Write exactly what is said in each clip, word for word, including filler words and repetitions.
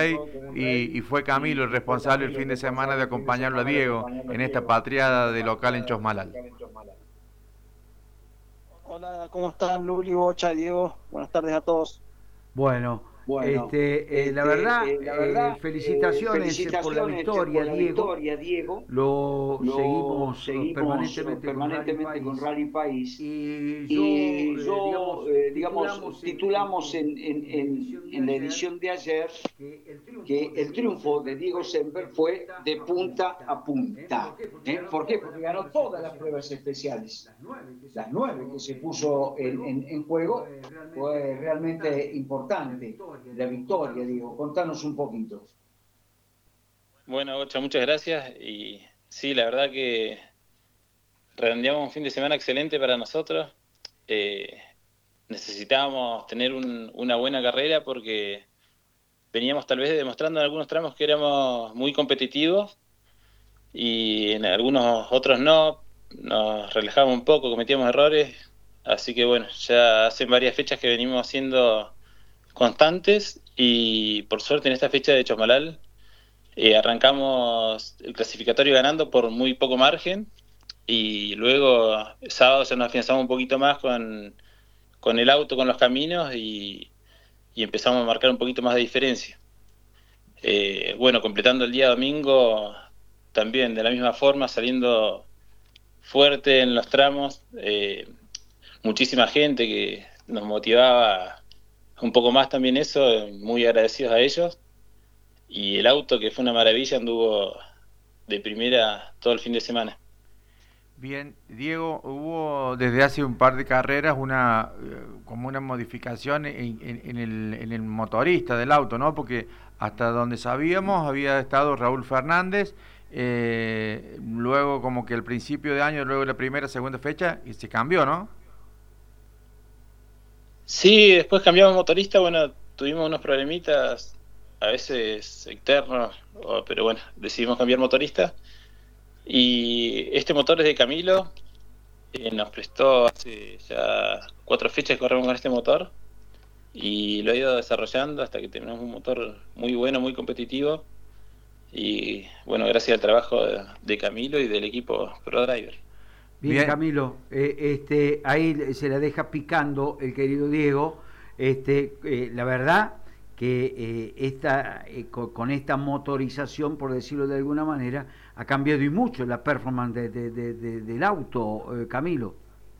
rey y, y fue Camilo el responsable el fin de semana de acompañarlo a Diego en esta patriada de local en Chosmalal. Hola, ¿cómo están Luli, Bocha, Diego? Buenas tardes a todos. Bueno, Bueno, este, eh, la verdad, este, eh, la eh, verdad, eh, felicitaciones eh, por la felicitaciones eh, victoria, por la Diego. victoria, Diego. Lo Lo seguimos eh, seguimos eh, permanentemente con Rally permanentemente con País Rally País y yo, y eh, yo, digamos, eh, digamos, titulamos en, en- titulamos en- en, en- en la en- edición de en la ayer edición de ayer que el triunfo que de el Diego triunfo de Semper Diego fue de Semper fue punta de a punta punta. a ¿Eh? ¿Por punta. qué? Porque ¿Eh? ganó ¿Por qué? todas las Porque ganó pruebas todas las pruebas especiales. especiales. Las nueve que se Las nueve que puso se en, puso en en, juego en- en juego fue realmente fue realmente importante. La importante. victoria, La Diego, victoria, contanos un digo, poco. contanos un poquito. Bueno, Gocha, muchas gracias. Y sí, la verdad que redondeamos un fin de semana excelente para nosotros. Eh, necesitábamos tener un- una buena carrera porque veníamos tal vez demostrando en algunos tramos que éramos muy competitivos y en algunos otros no. Nos relajábamos un poco, cometíamos errores. Así que bueno, ya hace varias fechas que venimos siendo constantes y por suerte en esta fecha de Chosmalal eh, arrancamos el clasificatorio ganando por muy poco margen y luego sábado ya nos afianzamos un poquito más con, con el auto, con los caminos y, y empezamos a marcar un poquito más de diferencia. Eh, bueno, completando el día domingo también de la misma forma, saliendo fuerte en los tramos, eh, muchísima gente que nos motivaba un poco más también eso, muy agradecidos a ellos. Y el auto, que fue una maravilla, anduvo de primera todo el fin de semana. Bien, Diego, hubo desde hace un par de carreras una eh, como una modificación en, en- en el, en el motorista del auto, ¿no? Porque hasta donde sabíamos había estado Raúl Fernández, eh, luego como que el principio de año, luego la primera, segunda fecha, y se cambió, ¿no? Sí, después cambiamos motorista, bueno, tuvimos unos problemitas, a veces externos, o- pero bueno, decidimos cambiar motorista. Y este motor es de Camilo, eh, nos prestó hace ya cuatro fechas que corremos con este motor y lo he ido desarrollando hasta que tenemos un motor muy bueno, muy competitivo. Y bueno, gracias al trabajo de, de Camilo y del equipo ProDriver. Bien, Bien, Camilo, eh, este, ahí se la deja picando el querido Diego. Este, eh, la verdad que eh, esta, eh, co- con esta motorización, por decirlo de alguna manera, ha cambiado y mucho la performance de- de- de- de- del auto, eh, Camilo.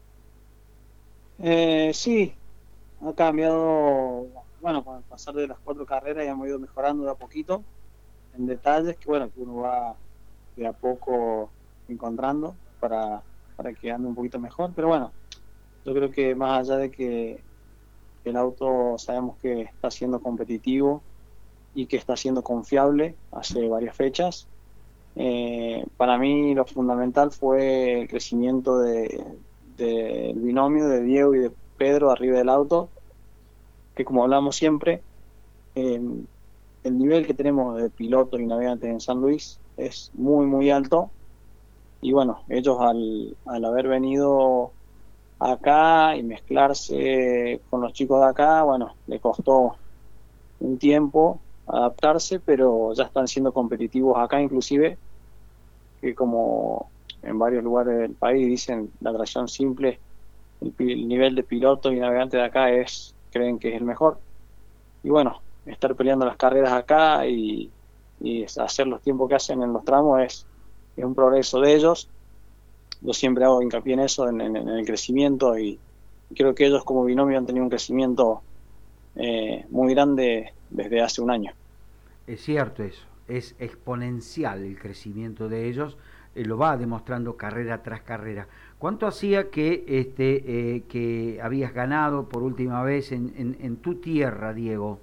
Eh, sí, ha cambiado, bueno, con el pasar de las cuatro carreras ya hemos ido mejorando de a poquito en detalles que, bueno, que uno va de a poco encontrando para, para que ande un poquito mejor. Pero bueno, yo creo que más allá de que el auto sabemos que está siendo competitivo y que está siendo confiable hace varias fechas, eh, para mí lo fundamental fue el crecimiento de, del binomio de Diego y de Pedro arriba del auto, que como hablamos siempre, eh, el nivel que tenemos de pilotos y navegantes en San Luis es muy, muy alto. Y bueno, ellos al, al haber venido acá y mezclarse con los chicos de acá, bueno, le costó un tiempo adaptarse, pero ya están siendo competitivos acá inclusive, que como en varios lugares del país dicen la tracción simple, el, el nivel de pilotos y navegantes de acá es, creen que es el mejor. Y bueno, estar peleando las carreras acá y, y hacer los tiempos que hacen en los tramos es, es un progreso de ellos. Yo siempre hago hincapié en eso, en, en, en el crecimiento, y creo que ellos como binomio han tenido un crecimiento eh, muy grande desde hace un año. Es cierto eso, es exponencial el crecimiento de ellos, eh, lo va demostrando carrera tras carrera. ¿Cuánto hacía que, este, eh, que habías ganado por última vez en, en, en tu tierra, Diego?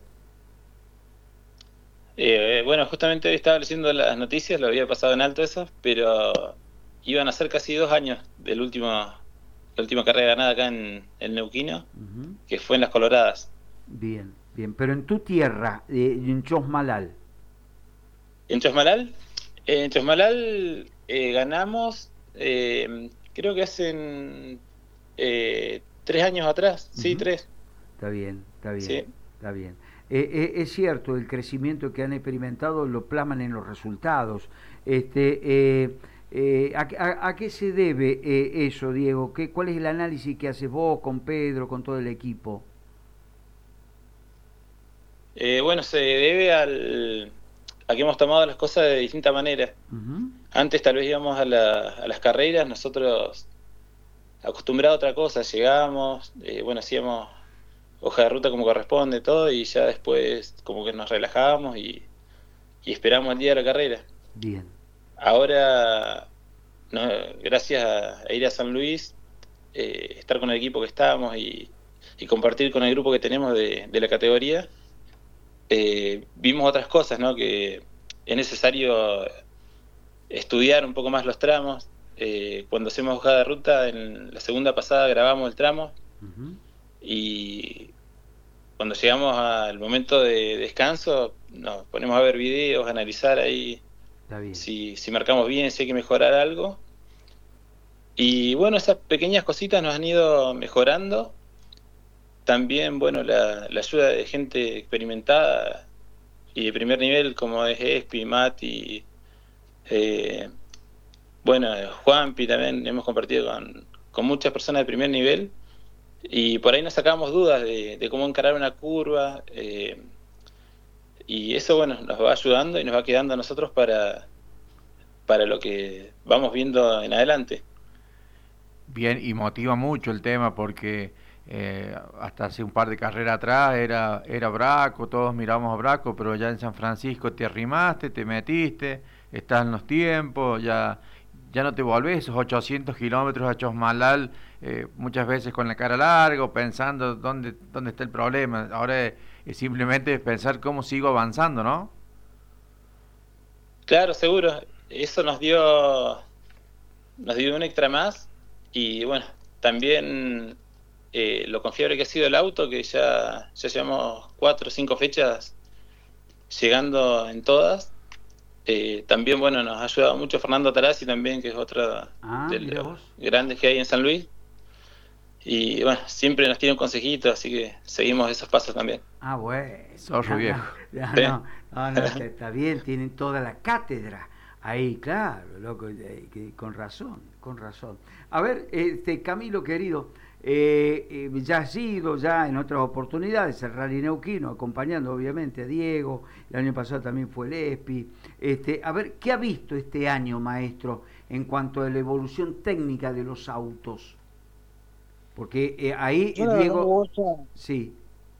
Eh, bueno, justamente hoy estaba leyendo las noticias, lo había pasado en alto eso, pero iban a ser casi dos años del último, la última carrera ganada acá en el Neuquino, Uh-huh. que fue en Las Coloradas. Bien, bien, pero en tu tierra, eh, en Chosmalal. En Chosmalal, eh, en Chosmalal eh, ganamos, eh, creo que hacen eh, tres años atrás, sí, Uh-huh. tres, Está bien, está bien, sí. está bien. Eh, eh, es cierto, el crecimiento que han experimentado lo plasman en los resultados. Este, eh, eh, ¿a, a, a qué se debe eh, eso, Diego? ¿Qué, ¿Cuál es el análisis que haces vos con Pedro, con todo el equipo? Eh, bueno, se debe al, a que hemos tomado las cosas de distinta manera. Uh-huh. Antes tal vez íbamos a, la, a las carreras, nosotros acostumbrados a otra cosa, llegábamos, eh, bueno, hacíamos hoja de ruta como corresponde, todo, y ya después como que nos relajábamos y, y esperamos el día de la carrera. Bien. Ahora, no, gracias a, a ir a San Luis, eh, estar con el equipo que estábamos y, y compartir con el grupo que tenemos de, de la categoría, eh, vimos otras cosas, ¿no? Que es necesario estudiar un poco más los tramos. Eh, cuando hacemos hoja de ruta, en la segunda pasada grabamos el tramo. Uh-huh. Y cuando llegamos al momento de descanso nos ponemos a ver videos, a analizar ahí si, si marcamos bien, si hay que mejorar algo. Y bueno, esas pequeñas cositas nos han ido mejorando. También, bueno, la, la ayuda de gente experimentada y de primer nivel como es Espi, Mati, eh, bueno, Juanpi también, hemos compartido con, con muchas personas de primer nivel. Y por ahí nos sacamos dudas de, de cómo encarar una curva, eh, y eso, bueno, nos va ayudando y nos va quedando a nosotros para, para lo que vamos viendo en adelante. Bien, y motiva mucho el tema porque eh, hasta hace un par de carreras atrás era, era Braco, todos miramos a Braco, pero ya en San Francisco te arrimaste, te metiste, estás en los tiempos, ya... ya no te volvés esos ochocientos kilómetros a Chosmalal, eh, muchas veces con la cara larga, pensando dónde, dónde está el problema. Ahora es, es simplemente pensar cómo sigo avanzando, ¿no? Claro, seguro. Eso nos dio nos dio un extra más. Y bueno, también eh, lo confiable que ha sido el auto, que ya, ya llevamos cuatro o cinco fechas llegando en todas. Eh, también, bueno, nos ha ayudado mucho Fernando Tarazzi también, que es otro ah, de los grandes que hay en San Luis. Y bueno, siempre nos tiene un consejito, así que seguimos esos pasos también. Ah, bueno. Zorro viejo. No, no, no, no, no, está bien, tienen toda la cátedra ahí, claro, loco, eh, que, con razón, con razón. A ver, este Camilo querido, eh, eh, ya has ido ya en otras oportunidades el Rally Neuquino, acompañando obviamente a Diego, el año pasado también fue el Espi. Este, a ver, ¿qué ha visto este año, maestro, en cuanto a la evolución técnica de los autos? Porque eh, ahí Yo, Diego... verdad, sí.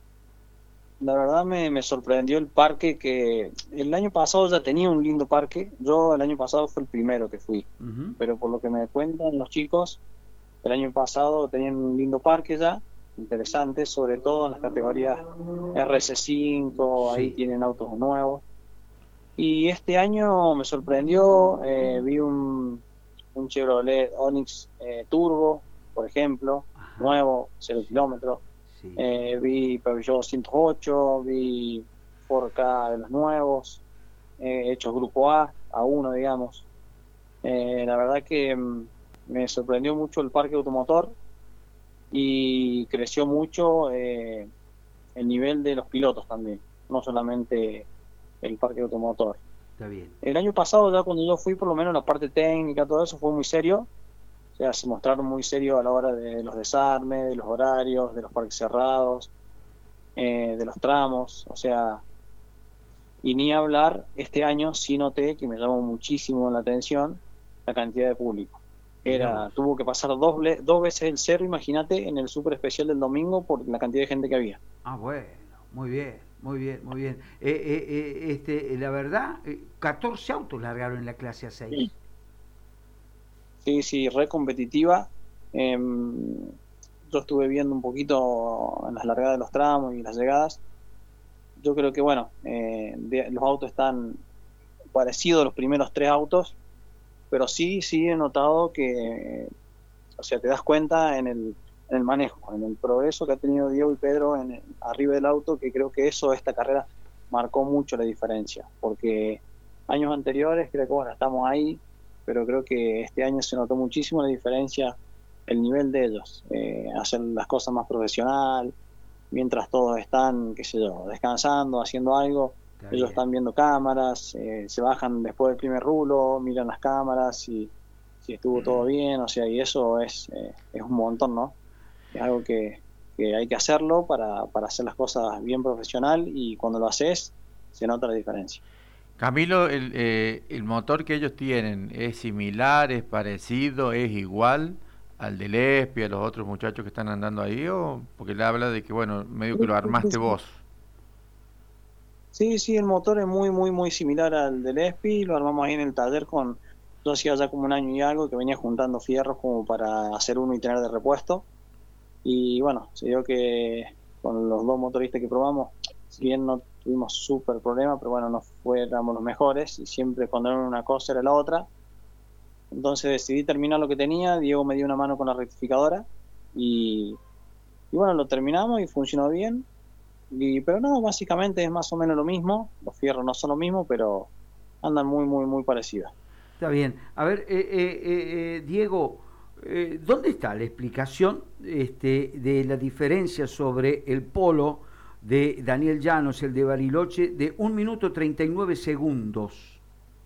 La verdad me, me sorprendió el parque, que el año pasado ya tenía un lindo parque. Yo el año pasado fue el primero que fui, uh-huh. pero por lo que me cuentan los chicos, el año pasado tenían un lindo parque ya, interesante, sobre todo en las categorías R C cinco, sí. Ahí tienen autos nuevos. Y este año me sorprendió, eh, vi un, un Chevrolet Onix eh, Turbo, por ejemplo, ajá. Nuevo, cero kilómetros. Sí. Eh, vi Peugeot ciento ocho, vi cuatro K de los nuevos, eh, hechos grupo A, A uno digamos. Eh, la verdad que mm, me sorprendió mucho el parque automotor y creció mucho eh, el nivel de los pilotos también, no solamente el parque automotor. Está bien. El año pasado, ya cuando yo fui, por lo menos la parte técnica, todo eso fue muy serio. O sea, se mostraron muy serios a la hora de los desarmes, de los horarios, de los parques cerrados, eh, de los tramos. O sea, y ni hablar, este año sí noté que me llamó muchísimo la atención la cantidad de público. Era, tuvo que pasar dos, dos veces el cero, imagínate, en el super especial del domingo por la cantidad de gente que había. Ah, bueno, muy bien, muy bien, muy bien. Eh, eh, eh, este, la verdad, eh, catorce autos largaron en la clase A seis. Sí. Sí, sí, re competitiva. Eh, yo estuve viendo un poquito en las largadas de los tramos y las llegadas. Yo creo que, bueno, eh, de, los autos están parecidos a los primeros tres autos, pero sí, sí he notado que, o sea, te das cuenta en el, en el manejo, en el progreso que ha tenido Diego y Pedro en el, arriba del auto, que creo que eso, esta carrera, marcó mucho la diferencia, porque años anteriores creo que, bueno, estamos ahí, pero creo que este año se notó muchísimo la diferencia, el nivel de ellos, eh, hacer las cosas más profesional, mientras todos están, qué sé yo, descansando, haciendo algo, Está ellos bien. están viendo cámaras, eh, se bajan después del primer rulo, miran las cámaras, si, si estuvo todo bien, o sea, y eso es, eh, es un montón, ¿no? Es algo que, que hay que hacerlo para, para hacer las cosas bien profesional, y cuando lo haces, se nota la diferencia. Camilo, el, eh, el motor que ellos tienen, ¿es similar, es parecido, es igual al del Espi, a los otros muchachos que están andando ahí? ¿O porque le habla de que, bueno, medio que lo armaste vos? Sí, sí, el motor es muy, muy, muy similar al del Espi, lo armamos ahí en el taller con, yo hacía ya como un año y algo que venía juntando fierros como para hacer uno y tener de repuesto, y bueno, se dio que con los dos motoristas que probamos, si bien no tuvimos súper problema, pero bueno, no fuéramos los mejores, y siempre cuando era una cosa era la otra, entonces decidí terminar lo que tenía, Diego me dio una mano con la rectificadora, y, y bueno, lo terminamos y funcionó bien. Y, pero no, básicamente es más o menos lo mismo, los fierros no son lo mismo, pero andan muy, muy, muy parecidos. Está bien. A ver, eh, eh, eh, Diego, eh, ¿dónde está la explicación este, de la diferencia sobre el polo de Daniel Llanos, el de Bariloche, de un minuto treinta y nueve segundos?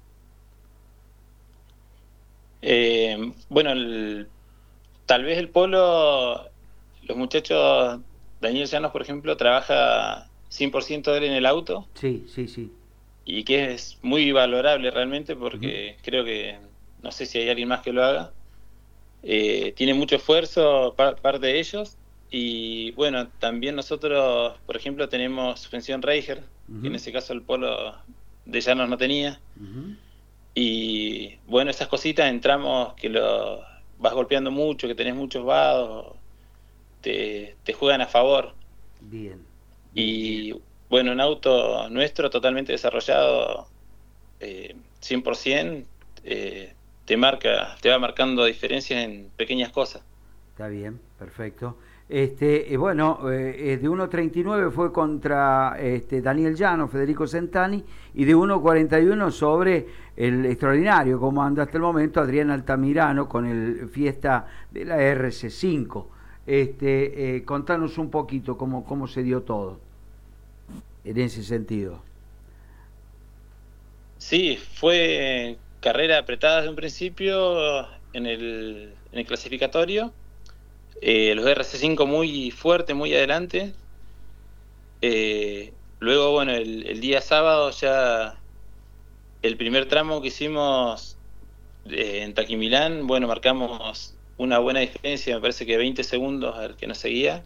Eh, bueno, el, tal vez el polo, los muchachos, Daniel Llanos, por ejemplo, trabaja cien por ciento de él en el auto, Sí, sí, sí. y que es muy valorable realmente Ujú. porque creo que, no sé si hay alguien más que lo haga. Eh, tiene mucho esfuerzo par, parte de ellos, y bueno, también nosotros, por ejemplo, tenemos suspensión Reiger, que en Ujú. ese caso el polo de Llanos no tenía, Ujú. y bueno, esas cositas entramos que lo vas golpeando mucho, que tenés muchos vados, te, te juegan a favor. Bien, bien, bien. Y bueno, un auto nuestro totalmente desarrollado, eh, cien por ciento, eh, te marca, te va marcando diferencias en pequeñas cosas. Está bien, perfecto. Este, eh, bueno, eh, eh, de uno treinta y nueve fue contra este, Daniel Llano, Federico Centani, y de uno cuarenta y uno sobre el extraordinario, como anda hasta el momento, Adrián Altamirano con el Fiesta de la R C cinco. Este, eh, contanos un poquito cómo, cómo se dio todo en ese sentido. Sí, fue carrera apretada desde un principio en el, en el clasificatorio. Eh, los R C cinco muy fuerte, muy adelante. Eh, luego, bueno, el, el día sábado ya el primer tramo que hicimos eh, en Taquimilán, bueno, marcamos una buena diferencia, me parece que veinte segundos al que nos seguía.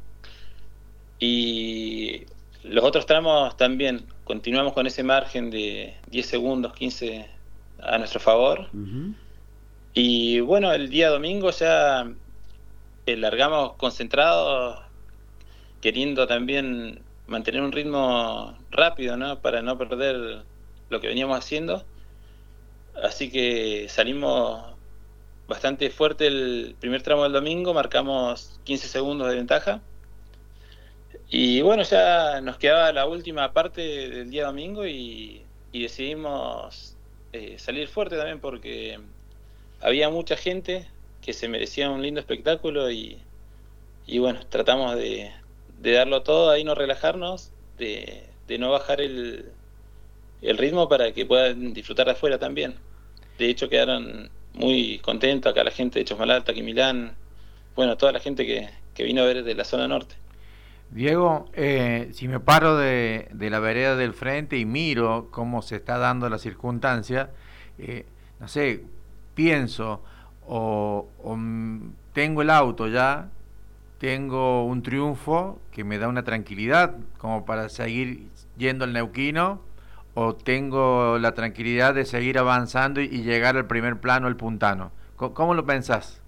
Y los otros tramos también, continuamos con ese margen de diez segundos, quince a nuestro favor. Uh-huh. Y bueno, el día domingo ya eh, largamos concentrados, queriendo también mantener un ritmo rápido, ¿no? Para no perder lo que veníamos haciendo. Así que salimos bastante fuerte el primer tramo del domingo, marcamos quince segundos de ventaja. Y bueno, ya nos quedaba la última parte del día domingo, y, y decidimos eh, salir fuerte también porque había mucha gente que se merecía un lindo espectáculo, y, y bueno, tratamos de, de darlo todo ahí, no relajarnos, de, de no bajar el, el ritmo para que puedan disfrutar de afuera también. De hecho, quedaron muy contentos acá la gente de Chosmalal, Taquimilán, bueno, toda la gente que, que vino a ver de la zona norte. Diego, eh, si me paro de, de la vereda del frente y miro cómo se está dando la circunstancia, eh, no sé, pienso, o, o mm, tengo el auto ya, tengo un triunfo que me da una tranquilidad como para seguir yendo al Neuquino, o tengo la tranquilidad de seguir avanzando y, y llegar al primer plano, al puntano. ¿Cómo, cómo lo pensás?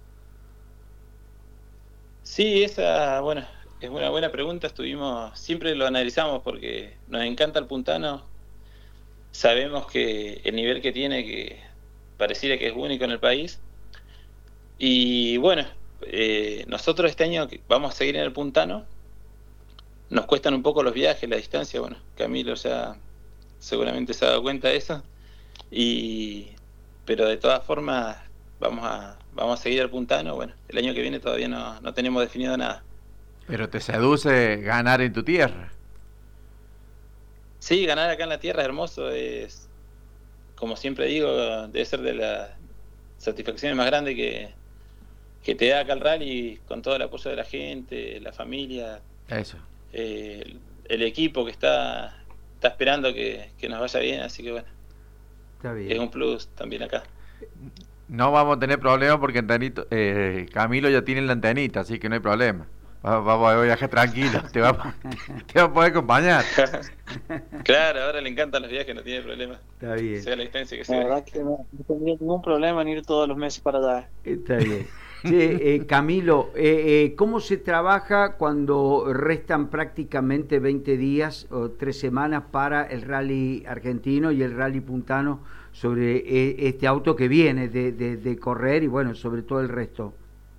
Sí, esa, bueno, es una buena pregunta. Estuvimos, siempre lo analizamos porque nos encanta el puntano. Sabemos que el nivel que tiene, que pareciera que es único en el país. Y bueno, eh, nosotros este año vamos a seguir en el puntano. Nos cuestan un poco los viajes, la distancia. Bueno, Camilo ya seguramente se ha dado cuenta de eso. Y, pero de todas formas, vamos a, vamos a seguir al puntano. Bueno, el año que viene todavía no, no tenemos definido nada. Pero te seduce ganar en tu tierra. Sí, ganar acá en la tierra es hermoso, es, como siempre digo, debe ser de las satisfacciones más grandes que, que te da acá el rally, con todo el apoyo de la gente, la familia, Eso. eh, el, el equipo que está, está esperando que, que nos vaya bien, así que bueno, Está bien. es un plus también acá. No vamos a tener problemas porque Antenito, eh, Camilo ya tiene la antenita, así que no hay problema. Vamos a viajar tranquilo, te va, te va a poder acompañar. Claro, ahora le encantan los viajes, no tiene problema. Está bien. Sea la distancia que La sea. verdad que no, no tendría ningún problema en ir todos los meses para allá. Está bien. Che, eh, Camilo, eh, eh, ¿cómo se trabaja cuando restan prácticamente veinte días o tres semanas para el rally argentino y el rally puntano sobre eh, este auto que viene de, de, de correr y bueno, sobre todo el resto?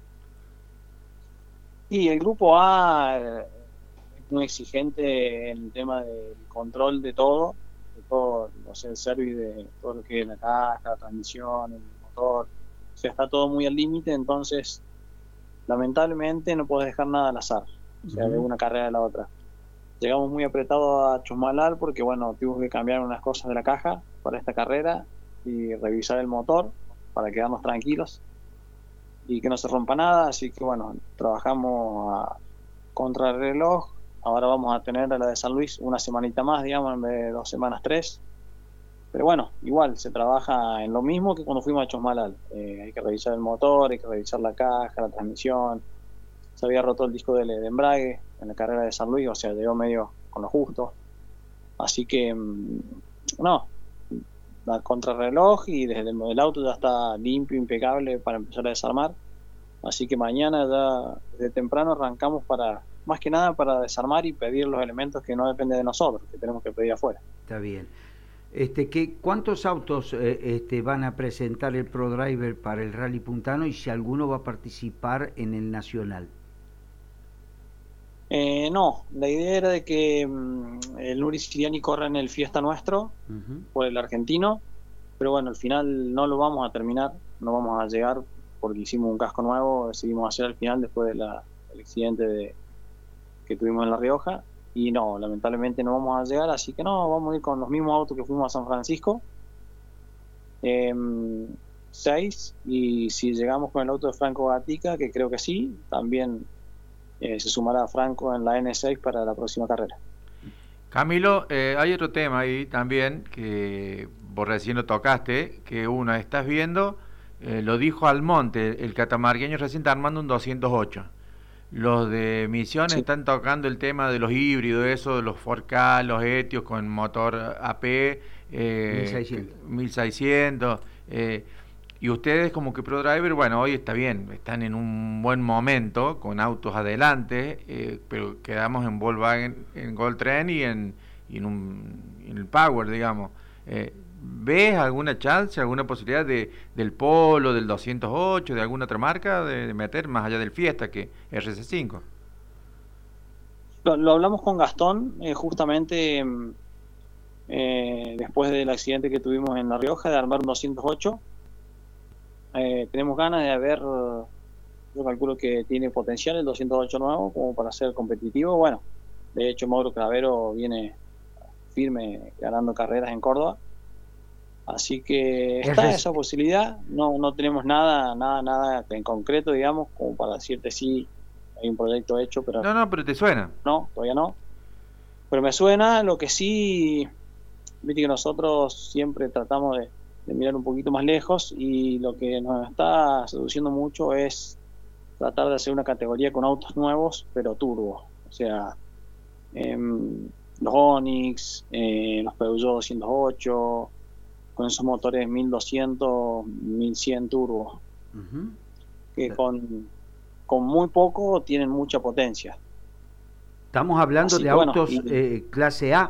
Y el grupo A eh, es muy exigente en el tema del control de todo, de todo, o sea, el service de todo lo que es la caja, la transmisión, el motor, o sea, está todo muy al límite, entonces lamentablemente no puedes dejar nada al azar, o sea, de una carrera a la otra. Llegamos muy apretados a Chusmalal porque, bueno, tuvimos que cambiar unas cosas de la caja para esta carrera y revisar el motor para quedarnos tranquilos y que no se rompa nada, así que bueno, trabajamos a contrarreloj. Ahora vamos a tener a la de San Luis una semanita más, digamos, en vez de dos semanas, tres. Pero bueno, igual se trabaja en lo mismo que cuando fuimos a Chosmalal. Eh, hay que revisar el motor, hay que revisar la caja, la transmisión. Se había roto el disco de, de embrague en la carrera de San Luis, o sea, llegó medio con lo justo. Así que, no, a contrarreloj y desde el, el auto ya está limpio, impecable para empezar a desarmar. Así que mañana ya desde temprano arrancamos para, más que nada para desarmar y pedir los elementos que no dependen de nosotros, que tenemos que pedir afuera. Está bien. Este, ¿qué, ¿Cuántos autos eh, este, van a presentar el ProDriver para el Rally Puntano y si alguno va a participar en el Nacional? Eh, no, la idea era de que um, el Nuri Siriani corra en el Fiesta Nuestro, uh-huh, por el argentino, pero bueno, al final no lo vamos a terminar, no vamos a llegar porque hicimos un casco nuevo, decidimos hacer al final después del de accidente de, que tuvimos en La Rioja, y no, lamentablemente no vamos a llegar, así que no, vamos a ir con los mismos autos que fuimos a San Francisco, eh, seis, y si llegamos con el auto de Franco Gatica, que creo que sí, también Eh, se sumará Franco en la N seis para la próxima carrera. Camilo, eh, hay otro tema ahí también que vos recién lo tocaste, que uno, estás viendo, eh, lo dijo Almonte, el catamarqueño recién está armando un doscientos ocho. Los de Misiones sí están tocando el tema de los híbridos, eso, de los cuatro K, los Etios con motor A P, eh, mil seiscientos. mil seiscientos eh, y ustedes como que ProDriver, bueno, hoy está bien, están en un buen momento, con autos adelante, eh, pero quedamos en Volkswagen, en Goldtrend y en, y en, un, en el Power, digamos. Eh, ¿Ves alguna chance, alguna posibilidad de del Polo, del doscientos ocho, de alguna otra marca, de, de meter más allá del Fiesta que R C cinco? Lo, lo hablamos con Gastón, eh, justamente eh, después del accidente que tuvimos en La Rioja, de armar un doscientos ocho. Eh, tenemos ganas de ver, yo calculo que tiene potencial el doscientos ocho nuevo como para ser competitivo. Bueno, de hecho Mauro Clavero viene firme ganando carreras en Córdoba, así que está esa posibilidad. No, no tenemos nada, nada, nada en concreto, digamos, como para decirte sí, hay un proyecto hecho, pero no, no, pero te suena. No, todavía no. Pero me suena. Lo que sí, viste que nosotros siempre tratamos de de mirar un poquito más lejos, y lo que nos está seduciendo mucho es tratar de hacer una categoría con autos nuevos pero turbo, o sea, eh, los Onix, eh, los Peugeot doscientos ocho, con esos motores mil doscientos, mil cien turbo, uh-huh, que con, con muy poco tienen mucha potencia. Estamos hablando Así de autos bueno, y, eh, clase A.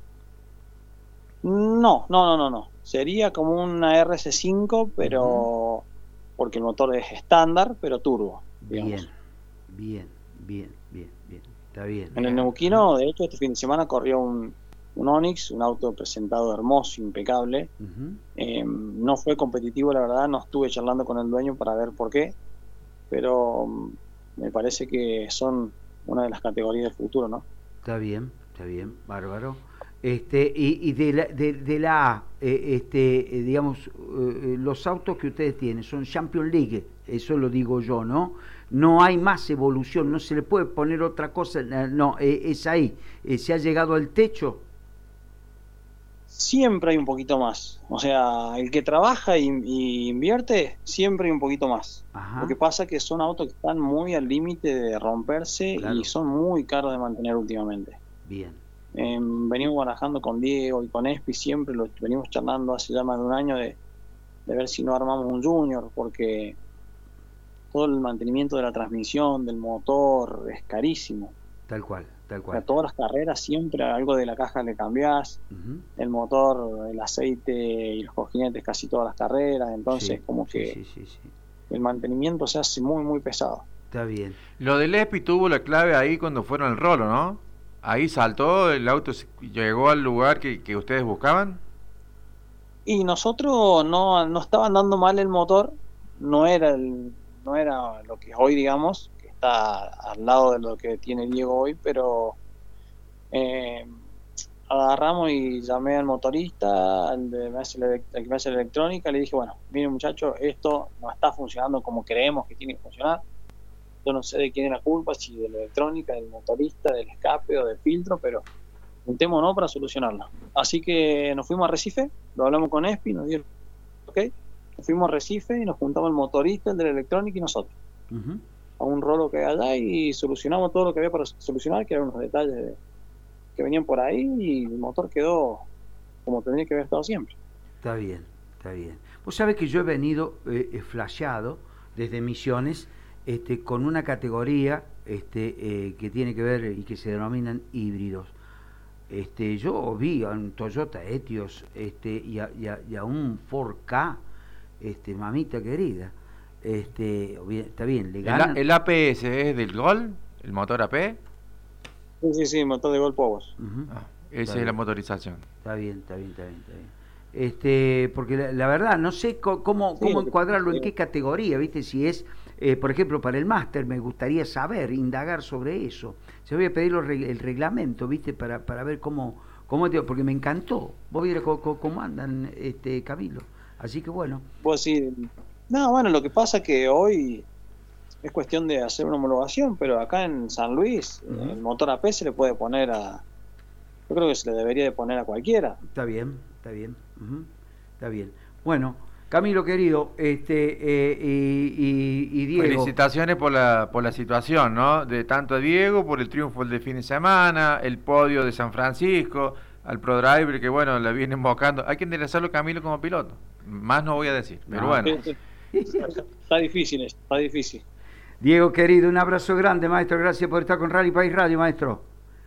No, no, no, no, no. Sería como una R C cinco, pero uh-huh, porque el motor es estándar, pero turbo. Digamos. Bien, bien, bien, bien, bien. Está bien. En el Neuquino, de hecho, este fin de semana corrió un, un Onix, un auto presentado hermoso, impecable. Uh-huh. Eh, no fue competitivo, la verdad, no estuve charlando con el dueño para ver por qué, pero um, me parece que son una de las categorías del futuro, ¿no? Está bien, está bien, bárbaro. Este, y, y de la, de, de la A, eh, este, eh, digamos, eh, los autos que ustedes tienen son Champions League, eso lo digo yo, ¿no? No hay más evolución, no se le puede poner otra cosa, no, eh, es ahí, eh, se ha llegado al techo. Siempre hay un poquito más, o sea, el que trabaja y, y invierte, siempre hay un poquito más. Ajá. Lo que pasa es que son autos que están muy al límite de romperse, claro, y son muy caros de mantener últimamente. Bien. Eh, venimos barajando con Diego y con Espi, siempre lo venimos charlando hace ya más de un año de, de ver si no armamos un Junior, porque todo el mantenimiento de la transmisión, del motor, es carísimo. Tal cual, tal cual. O sea, todas las carreras siempre algo de la caja le cambiás, uh-huh. el motor, el aceite y los cojinetes casi todas las carreras, entonces sí, como sí, que sí, sí, sí. el mantenimiento se hace muy muy pesado. Está bien. Lo del Espi tuvo la clave ahí cuando fueron al Rolo, ¿no? Ahí saltó, el auto llegó al lugar que, que ustedes buscaban. Y nosotros no, no estaba andando mal el motor, no era el, no era lo que es hoy, digamos, que está al lado de lo que tiene Diego hoy, pero eh, agarramos y llamé al motorista, al, de, al que me hace la electrónica, le dije, bueno, mire muchacho, esto no está funcionando como creemos que tiene que funcionar. Yo no sé de quién es la culpa, si de la electrónica, del motorista, del escape o del filtro, pero juntémonos para solucionarlo. Así que nos fuimos a Recife, lo hablamos con Espi, nos dieron ok, nos fuimos a Recife y nos juntamos el motorista, el de la electrónica y nosotros. Uh-huh. A un rolo que hay allá y solucionamos todo lo que había para solucionar, que eran unos detalles de, que venían por ahí, y el motor quedó como tenía que haber estado siempre. Está bien, está bien. Vos sabés que yo he venido eh, flasheado desde Misiones, Este, con una categoría este, eh, que tiene que ver y que se denominan híbridos. Este, yo vi a un Toyota Etios este, y, a, y, a, y a un Ford Ka, este, mamita querida. Este, está bien, le ganan. ¿El, el A P S es del Gol? ¿El motor A P? Sí, sí, sí, motor de Gol Power. Uh-huh. Ah, esa es la motorización. Está bien, está bien, está bien. Está bien. Este, porque la, la verdad, no sé co- cómo, cómo sí, encuadrarlo, en qué categoría, ¿viste? Si es. Eh, por ejemplo, para el máster me gustaría saber, indagar sobre eso. Se voy a pedir los reg- el reglamento, ¿viste? Para, para ver cómo, cómo te, porque me encantó. Vos vieras cómo, cómo andan, este, Camilo. Así que bueno. Pues sí. No, bueno, lo que pasa es que hoy es cuestión de hacer una homologación, pero acá en San Luis, uh-huh. el motor A P se le puede poner a. Yo creo que se le debería de poner a cualquiera. Está bien, está bien. Uh-huh. Está bien. Bueno. Camilo querido, este eh, y, y, y Diego. Felicitaciones por la por la situación, ¿no? De tanto a Diego por el triunfo del fin de semana, el podio de San Francisco, al ProDriver que bueno, la viene invocando. Hay que enderezarlo Camilo como piloto. Más no voy a decir, pero no, bueno. Está difícil, está difícil. Diego querido, un abrazo grande, maestro. Gracias por estar con Rally País Radio, maestro.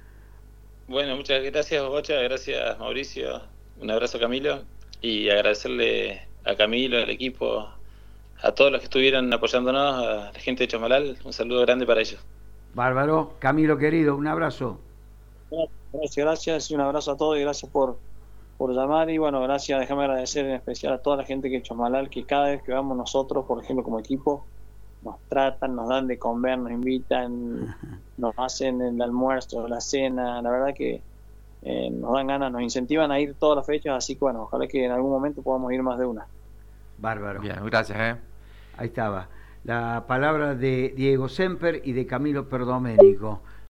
Bueno, muchas gracias, Bocha. Gracias, Mauricio. Un abrazo, Camilo. Y agradecerle a Camilo, al equipo, a todos los que estuvieron apoyándonos, a la gente de Chosmalal, un saludo grande para ellos. Bárbaro. Camilo querido, un abrazo. Gracias, gracias, y un abrazo a todos y gracias por, por llamar, y bueno, gracias, déjame agradecer en especial a toda la gente que de Chosmalal, que cada vez que vamos nosotros, por ejemplo, como equipo, nos tratan, nos dan de comer, nos invitan, nos hacen el almuerzo, la cena, la verdad que Eh, nos dan ganas, nos incentivan a ir todas las fechas, así que bueno, ojalá que en algún momento podamos ir más de una. Bárbaro. Bien, gracias. ¿eh? Ahí estaba. La palabra de Diego Semper y de Camilo Perdoménico.